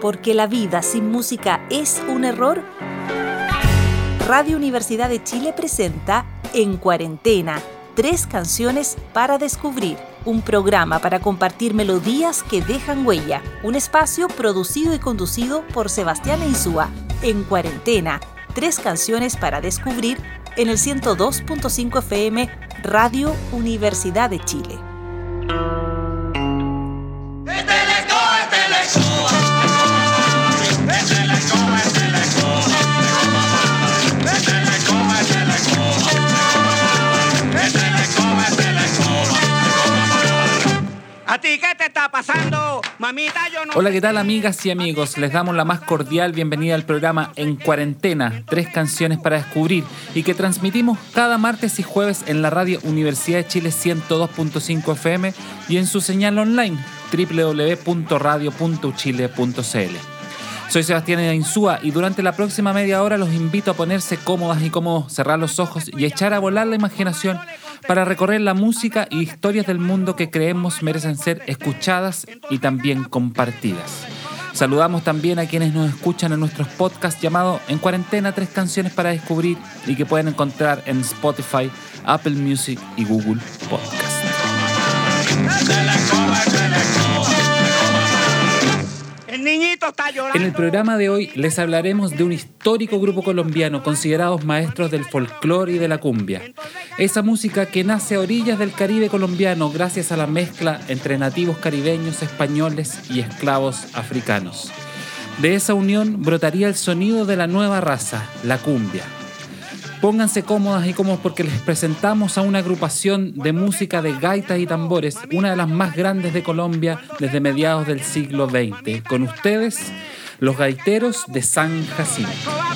porque la vida sin música es un error? Radio Universidad de Chile presenta En Cuarentena, 3 canciones para descubrir. Un programa para compartir melodías que dejan huella. Un espacio producido y conducido por Sebastián Insúa. En Cuarentena, 3 canciones para descubrir en el 102.5 FM Radio Universidad de Chile. ¿A ti qué te está pasando, mamita? Yo no... Hola, ¿qué tal, amigas y amigos? Les damos la más cordial bienvenida al programa En Cuarentena, 3 canciones para descubrir, y que transmitimos cada martes y jueves en la Radio Universidad de Chile 102.5 FM y en su señal online www.radio.uchile.cl. Soy Sebastián Insúa y durante la próxima media hora los invito a ponerse cómodas y cómodos, cerrar los ojos y echar a volar la imaginación para recorrer la música y historias del mundo que creemos merecen ser escuchadas y también compartidas. Saludamos también a quienes nos escuchan en nuestros podcasts llamados En Cuarentena, 3 canciones para descubrir, y que pueden encontrar en Spotify, Apple Music y Google Podcast. El niñito está llorando. En el programa de hoy les hablaremos de un histórico grupo colombiano considerados maestros del folclore y de la cumbia. Esa música que nace a orillas del Caribe colombiano gracias a la mezcla entre nativos caribeños, españoles y esclavos africanos. De esa unión brotaría el sonido de la nueva raza, la cumbia. Pónganse cómodas y cómodos porque les presentamos a una agrupación de música de gaitas y tambores, una de las más grandes de Colombia desde mediados del siglo XX. Con ustedes, los Gaiteros de San Jacinto.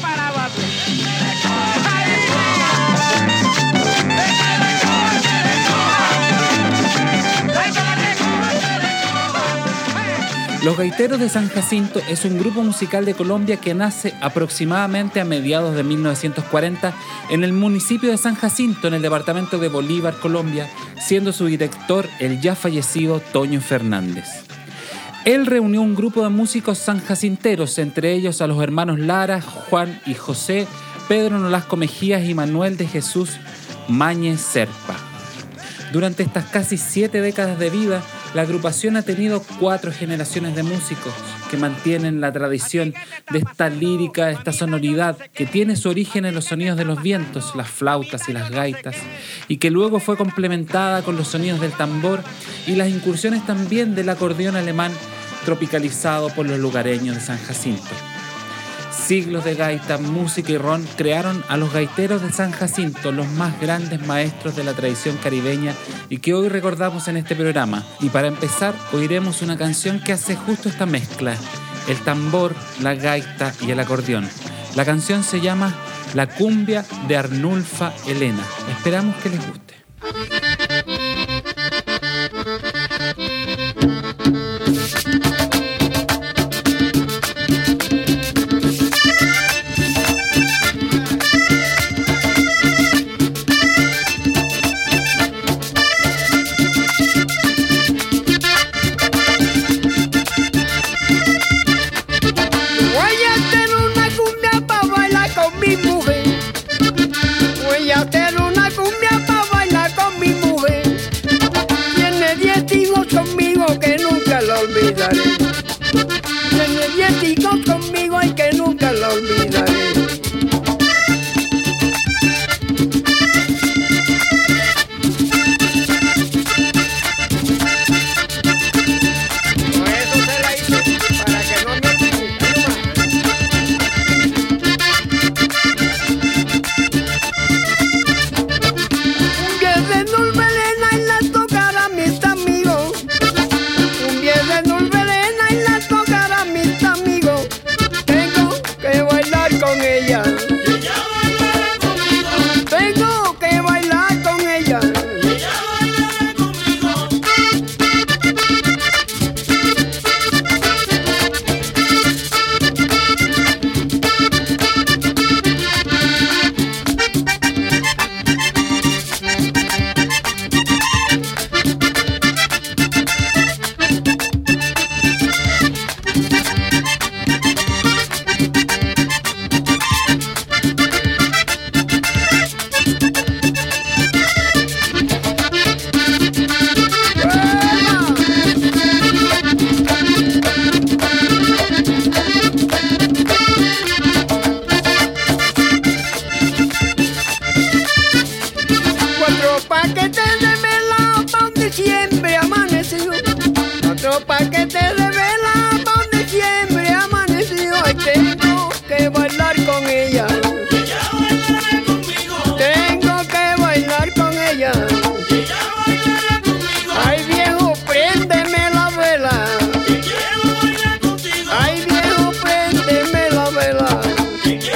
Los Gaiteros de San Jacinto es un grupo musical de Colombia que nace aproximadamente a mediados de 1940 en el municipio de San Jacinto, en el departamento de Bolívar, Colombia, siendo su director el ya fallecido Toño Fernández. Él reunió un grupo de músicos sanjacinteros, entre ellos a los hermanos Lara, Juan y José, Pedro Nolasco Mejías y Manuel de Jesús Mañez Serpa. Durante estas casi 7 décadas de vida, la agrupación ha tenido 4 generaciones de músicos que mantienen la tradición de esta lírica, esta sonoridad que tiene su origen en los sonidos de los vientos, las flautas y las gaitas, y que luego fue complementada con los sonidos del tambor y las incursiones también del acordeón alemán tropicalizado por los lugareños de San Jacinto. Siglos de gaita, música y ron crearon a los Gaiteros de San Jacinto, los más grandes maestros de la tradición caribeña y que hoy recordamos en este programa. Y para empezar, oiremos una canción que hace justo esta mezcla, el tambor, la gaita y el acordeón. La canción se llama La cumbia de Arnulfa Elena. Esperamos que les guste. Tiene 10 hijos conmigo y que nunca lo olvidaré.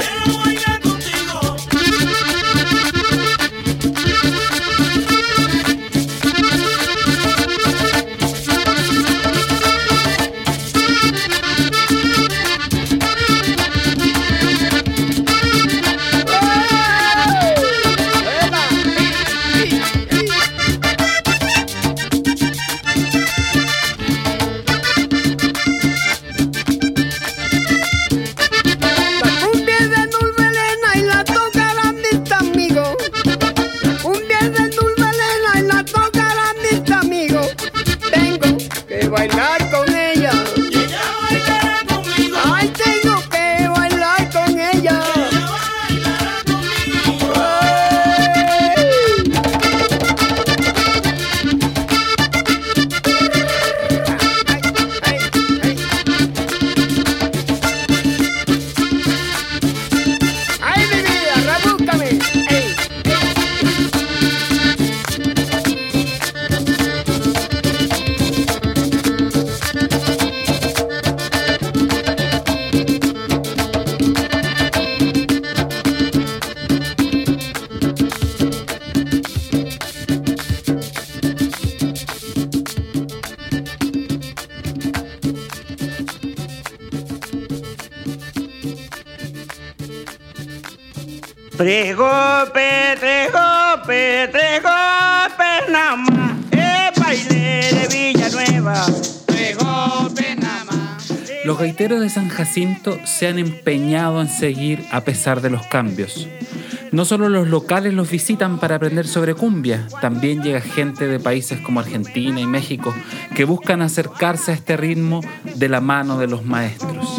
Tregope, tregope, tregope, nada más. El baile de Villanueva. Tregope, nada más. Los gaiteros de San Jacinto se han empeñado en seguir a pesar de los cambios. No solo los locales los visitan para aprender sobre cumbia, también llega gente de países como Argentina y México que buscan acercarse a este ritmo de la mano de los maestros.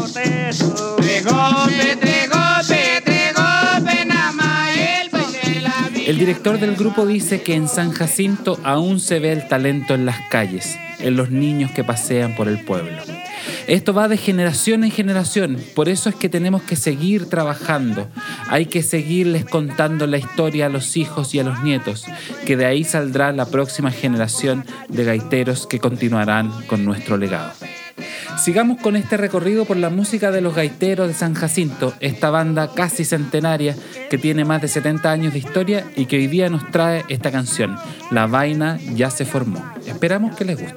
Tregope, tregope, tregope, nada más. El baile de la Villanueva. El director del grupo dice que en San Jacinto aún se ve el talento en las calles, en los niños que pasean por el pueblo. Esto va de generación en generación, por eso es que tenemos que seguir trabajando. Hay que seguirles contando la historia a los hijos y a los nietos, que de ahí saldrá la próxima generación de gaiteros que continuarán con nuestro legado. Sigamos con este recorrido por la música de los gaiteros de San Jacinto, esta banda casi centenaria que tiene más de 70 años de historia y que hoy día nos trae esta canción, La Vaina Ya Se Formó. Esperamos que les guste.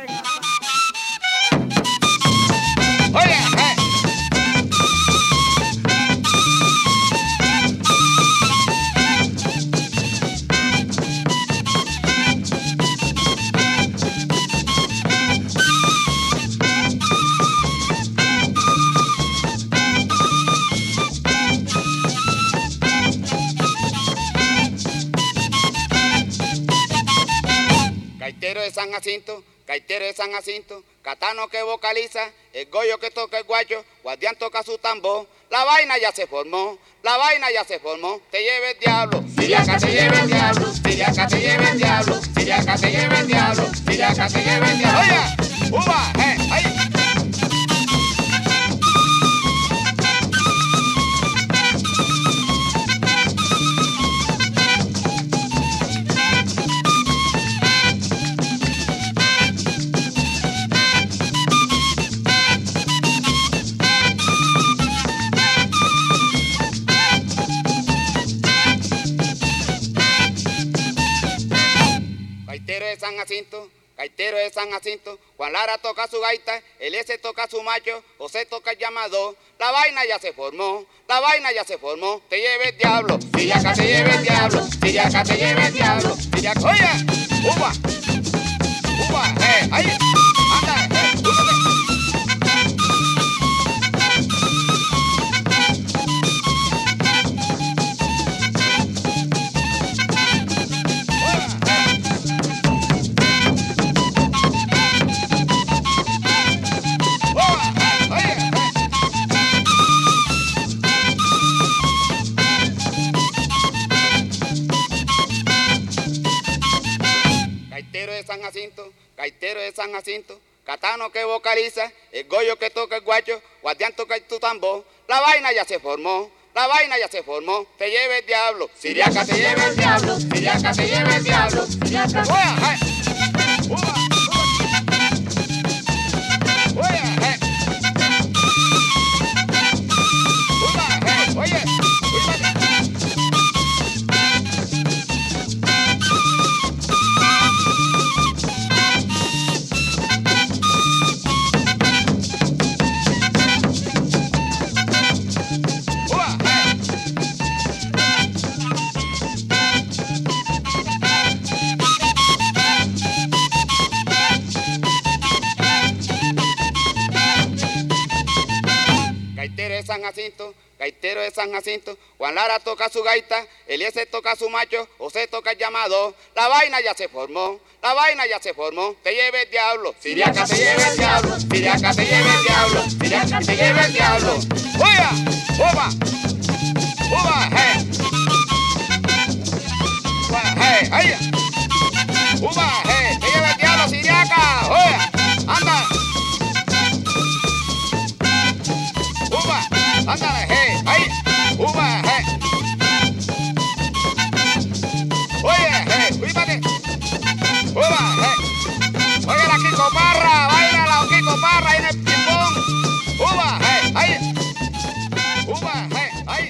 Gaitero de San Jacinto, Catano que vocaliza, el Goyo que toca el guacho, Guardián toca su tambor. La vaina ya se formó, la vaina ya se formó. Te lleve el diablo, Siriaca te lleve el diablo, Siriaca te lleve el diablo, Siriaca te lleve el diablo, Siriaca te lleve el diablo. Oye, uva, ahí. Gaitero de San Jacinto, Juan Lara toca su gaita, el S toca su macho, José toca el llamado. La vaina ya se formó, la vaina ya se formó. Te lleve el diablo, Siriaca te lleve el diablo, Siriaca te lleve el diablo, Siriaca. Oye, uva, ahí, anda, úsate. Gaitero de San Jacinto, Catano que vocaliza, el Goyo que toca el guacho, Guardián toca tu tambor. La vaina ya se formó, la vaina ya se formó. Te lleve el diablo, Siriaca te lleve el diablo, Siriaca te lleve el diablo, Siriaca. de San Jacinto, gaitero de San Jacinto. Juan Lara toca su gaita, Eliezer toca su macho, José toca el llamado. La vaina ya se formó, la vaina ya se formó. Te lleve el diablo, Siriaca te lleve el diablo, Siriaca te lleve el diablo, Siriaca te lleve el diablo. ¡Oiga! ¡Oba! ¡Oba! ¡Hey! ¡Hey! ¡Ay! ¡Oba! ¡Hey! ¡Te lleve el diablo, Siriaca! ¡Oiga! ¡Anda! ¡Uva! ¡Ándale! ¡Hey! ¡Ay! ¡Uva! ¡Hey! ¡Oye! ¡Hey! ¡Cuídate! ¡Uva! ¡Hey! ¡Oye la Kiko Parra! ¡Baila la Kiko Parra ahí en el ping-pong! ¡Uva! ¡Hey! ¡Ay! ¡Uva! ¡Hey! ¡Ay!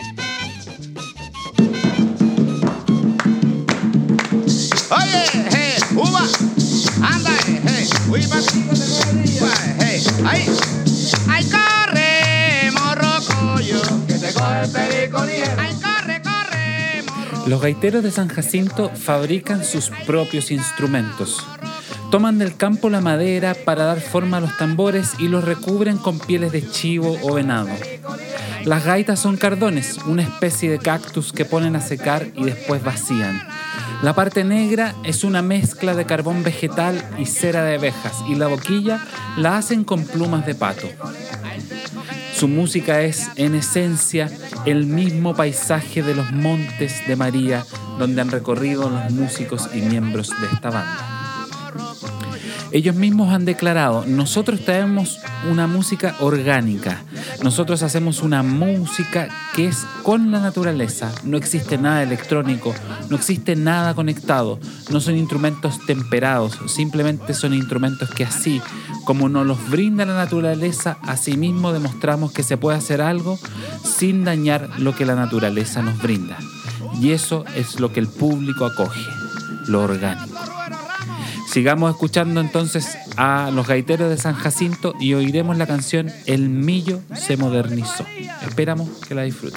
¡Oye! ¡Hey! ¡Uva! ¡Ándale! ¡Hey! ¡Cuídate! ¡Uva! ¡Hey! ¡Ay! ¡Ay, corre, morrocoyo! ¡Que te coge el perico ligero! ¡Ay, corre, corre, morrocoyo! Los gaiteros de San Jacinto fabrican sus propios instrumentos. Toman del campo la madera para dar forma a los tambores y los recubren con pieles de chivo o venado. Las gaitas son cardones, una especie de cactus que ponen a secar y después vacían. La parte negra es una mezcla de carbón vegetal y cera de abejas, y la boquilla la hacen con plumas de pato. Su música es, en esencia, el mismo paisaje de los Montes de María, donde han recorrido los músicos y miembros de esta banda. Ellos mismos han declarado: nosotros traemos una música orgánica, nosotros hacemos una música que es con la naturaleza, no existe nada electrónico, no existe nada conectado, no son instrumentos temperados, simplemente son instrumentos que así como nos los brinda la naturaleza, así mismo demostramos que se puede hacer algo sin dañar lo que la naturaleza nos brinda. Y eso es lo que el público acoge, lo orgánico. Sigamos escuchando entonces a los gaiteros de San Jacinto y oiremos la canción El Millo se modernizó. Esperamos que la disfruten.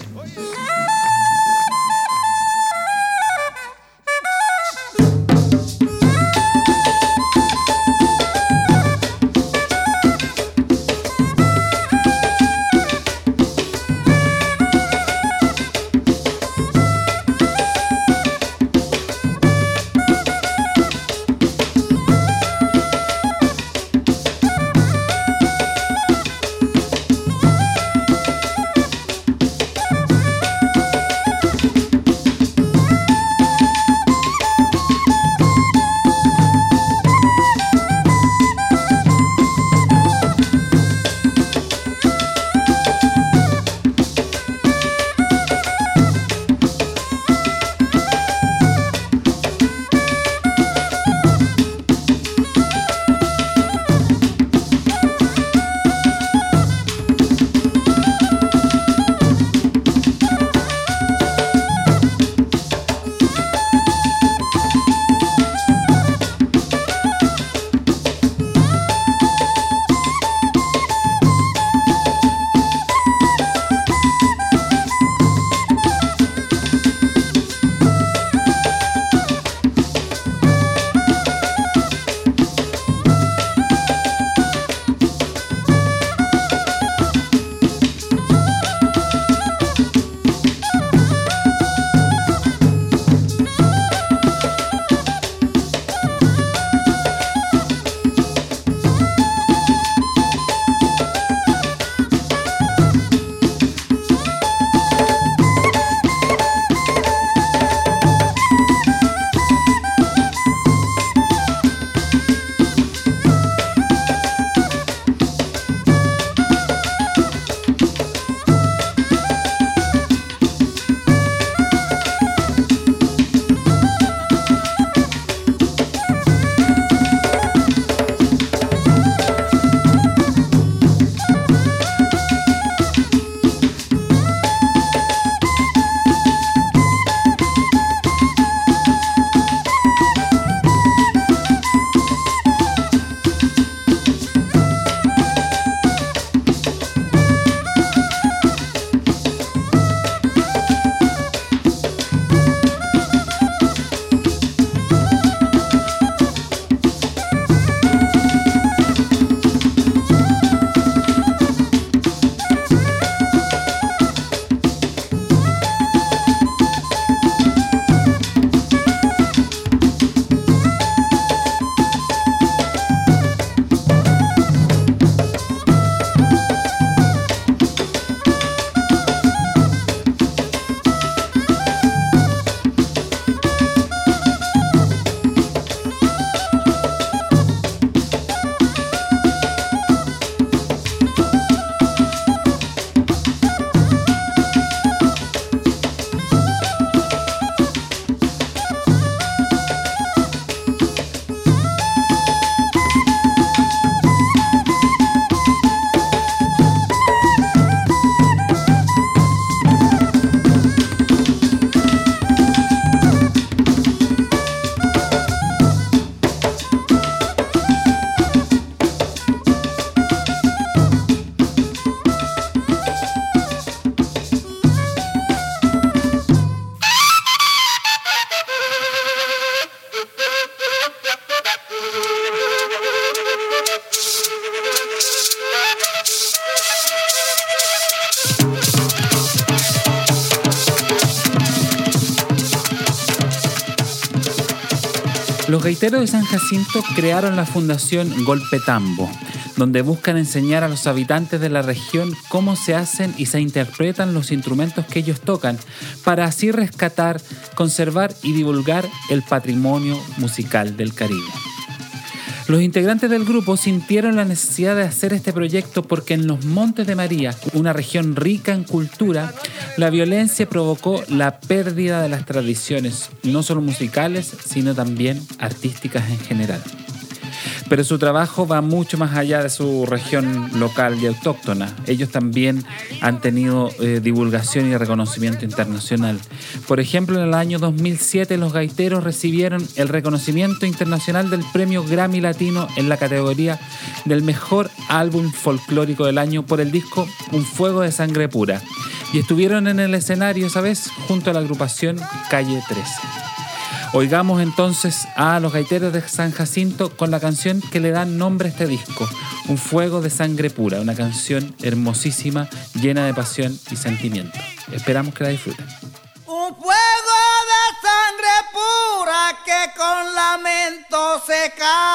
Los gaiteros de San Jacinto crearon la Fundación Golpetambo, donde buscan enseñar a los habitantes de la región cómo se hacen y se interpretan los instrumentos que ellos tocan, para así rescatar, conservar y divulgar el patrimonio musical del Caribe. Los integrantes del grupo sintieron la necesidad de hacer este proyecto porque en los Montes de María, una región rica en cultura, la violencia provocó la pérdida de las tradiciones, no solo musicales, sino también artísticas en general. Pero su trabajo va mucho más allá de su región local y autóctona. Ellos también han tenido divulgación y reconocimiento internacional. Por ejemplo, en el año 2007 los gaiteros recibieron el reconocimiento internacional del Premio Grammy Latino en la categoría del mejor álbum folclórico del año por el disco Un Fuego de Sangre Pura. Y estuvieron en el escenario esa vez junto a la agrupación Calle 13. Oigamos entonces a los gaiteros de San Jacinto con la canción que le da nombre a este disco, Un Fuego de Sangre Pura, una canción hermosísima, llena de pasión y sentimiento. Esperamos que la disfruten. Un fuego de sangre pura que con lamento se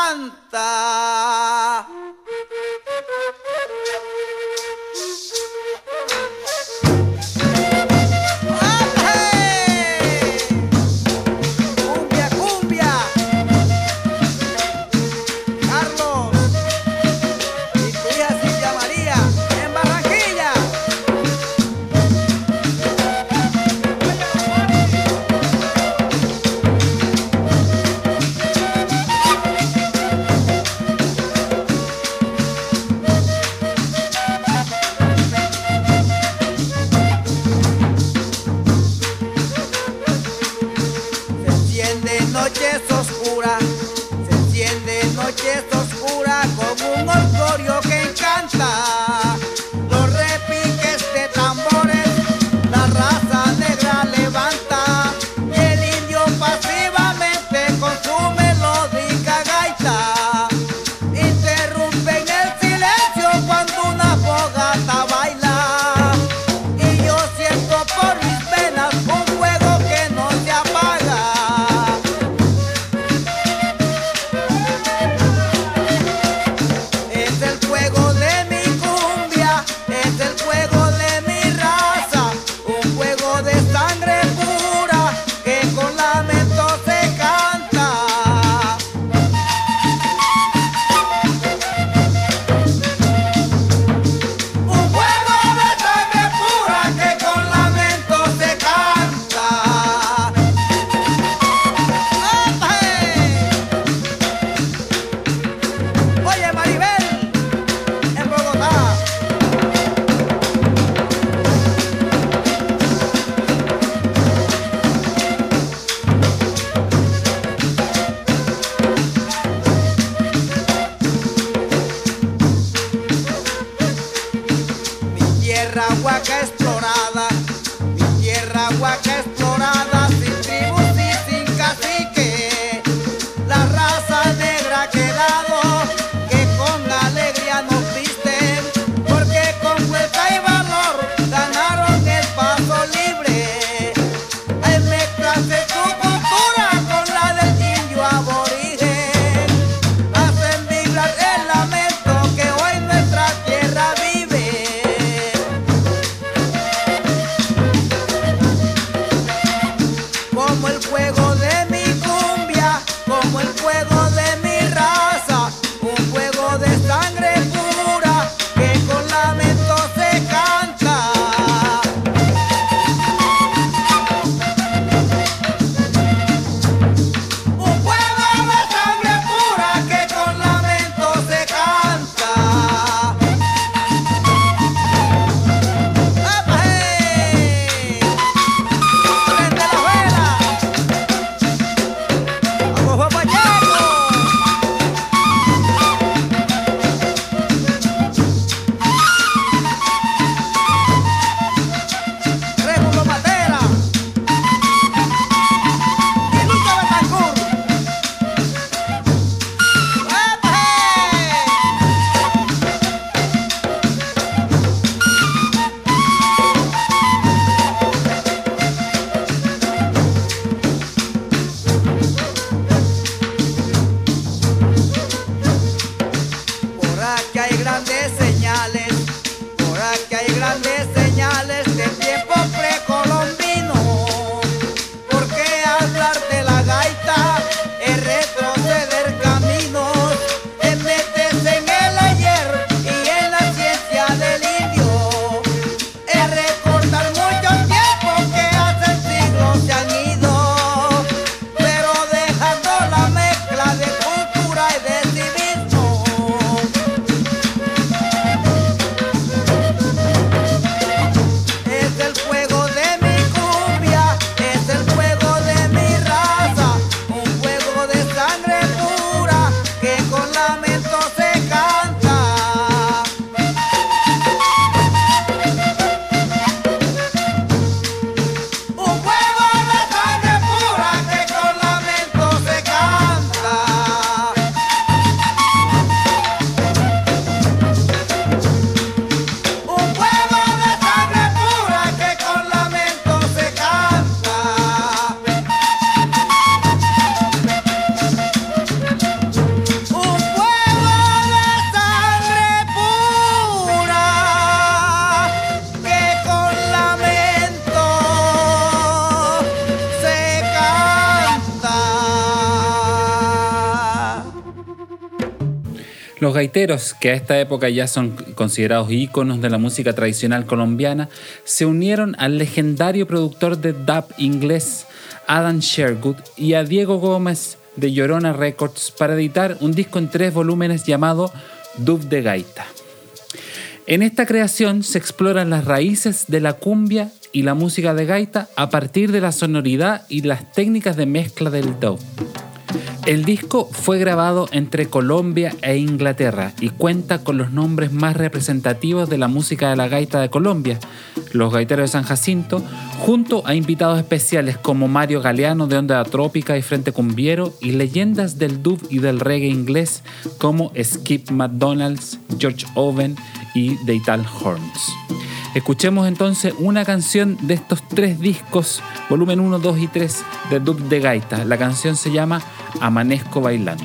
canta. Los gaiteros, que a esta época ya son considerados íconos de la música tradicional colombiana, se unieron al legendario productor de dub inglés Adam Sherwood y a Diego Gómez de Llorona Records para editar un disco en 3 volúmenes llamado Dub de Gaita. En esta creación se exploran las raíces de la cumbia y la música de gaita a partir de la sonoridad y las técnicas de mezcla del dub. El disco fue grabado entre Colombia e Inglaterra y cuenta con los nombres más representativos de la música de la gaita de Colombia, los Gaiteros de San Jacinto, junto a invitados especiales como Mario Galeano de Onda Trópica y Frente Cumbiero y leyendas del dub y del reggae inglés como Skip McDonald's, George Owen y The Ital Horns. Escuchemos entonces una canción de estos 3 discos, volumen 1, 2 y 3 de dub de gaita. La canción se llama Amanezco Bailando.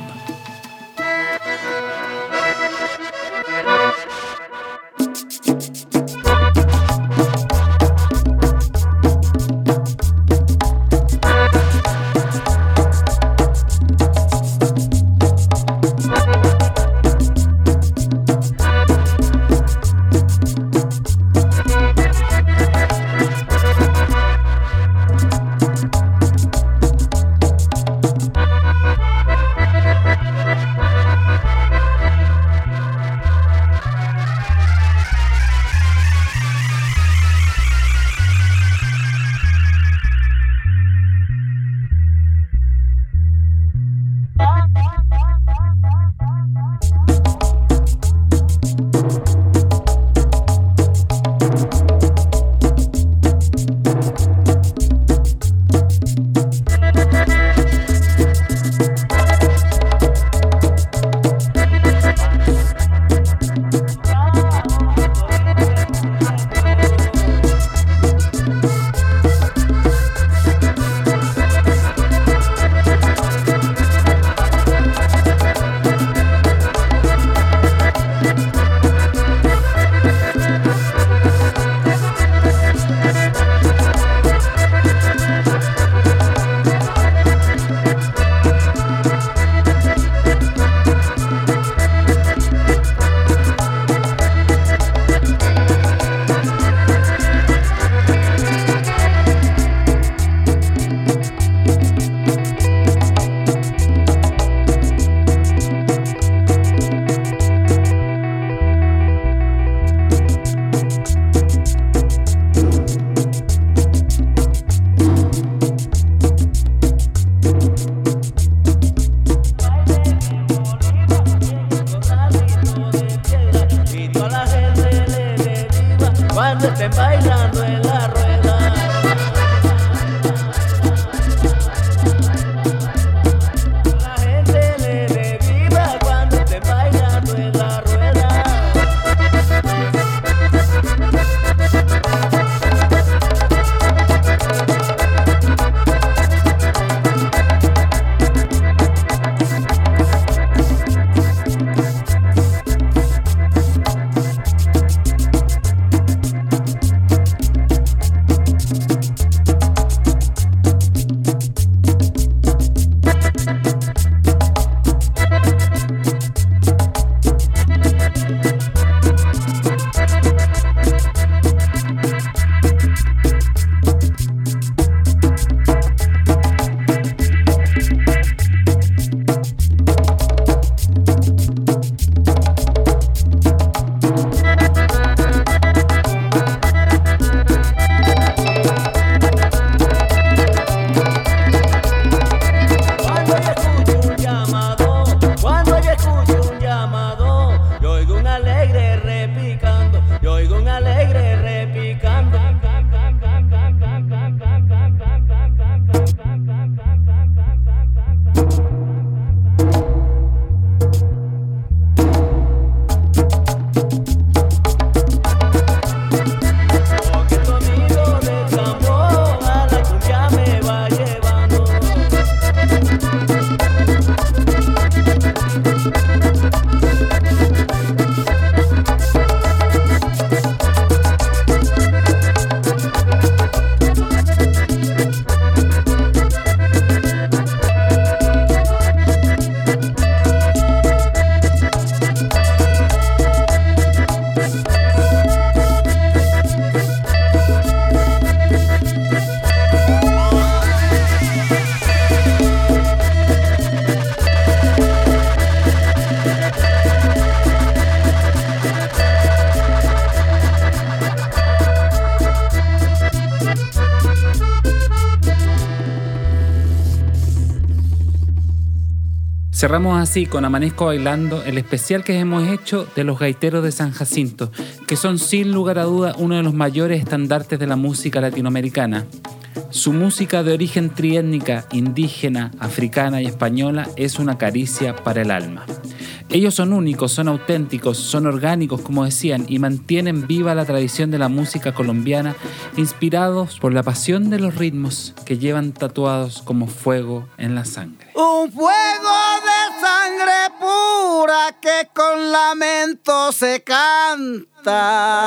Cerramos así con Amanezco Bailando el especial que hemos hecho de los gaiteros de San Jacinto, que son sin lugar a duda uno de los mayores estandartes de la música latinoamericana. Su música de origen triétnica, indígena, africana y española es una caricia para el alma. Ellos son únicos, son auténticos, son orgánicos, como decían, y mantienen viva la tradición de la música colombiana, inspirados por la pasión de los ritmos que llevan tatuados como fuego en la sangre. Un fuego de sangre pura que con lamento se canta.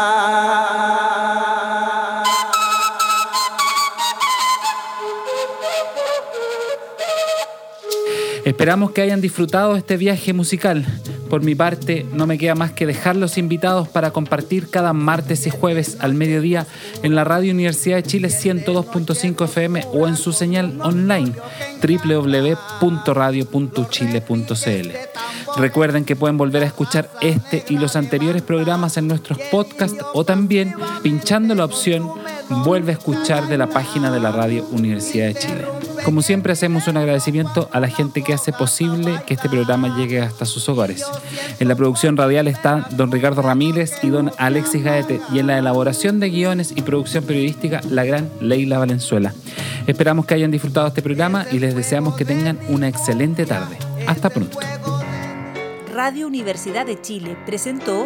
Esperamos que hayan disfrutado este viaje musical. Por mi parte, no me queda más que dejarlos invitados para compartir cada martes y jueves al mediodía en la Radio Universidad de Chile 102.5 FM o en su señal online www.radio.chile.cl. Recuerden que pueden volver a escuchar este y los anteriores programas en nuestros podcasts o también pinchando la opción Vuelve a escuchar de la página de la Radio Universidad de Chile. Como siempre, hacemos un agradecimiento a la gente que hace posible que este programa llegue hasta sus hogares. En la producción radial está don Ricardo Ramírez y don Alexis Gaete, y en la elaboración de guiones y producción periodística la gran Leila Valenzuela. Esperamos que hayan disfrutado este programa y les deseamos que tengan una excelente tarde. Hasta pronto. Radio Universidad de Chile presentó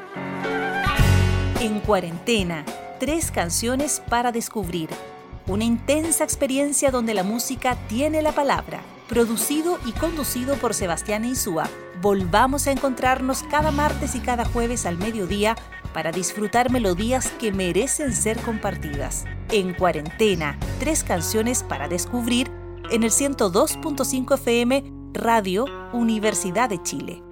En Cuarentena, 3 canciones para descubrir. Una intensa experiencia donde la música tiene la palabra. Producido y conducido por Sebastián Insúa. Volvamos a encontrarnos cada martes y cada jueves al mediodía para disfrutar melodías que merecen ser compartidas. En Cuarentena, 3 canciones para descubrir en el 102.5 FM Radio Universidad de Chile.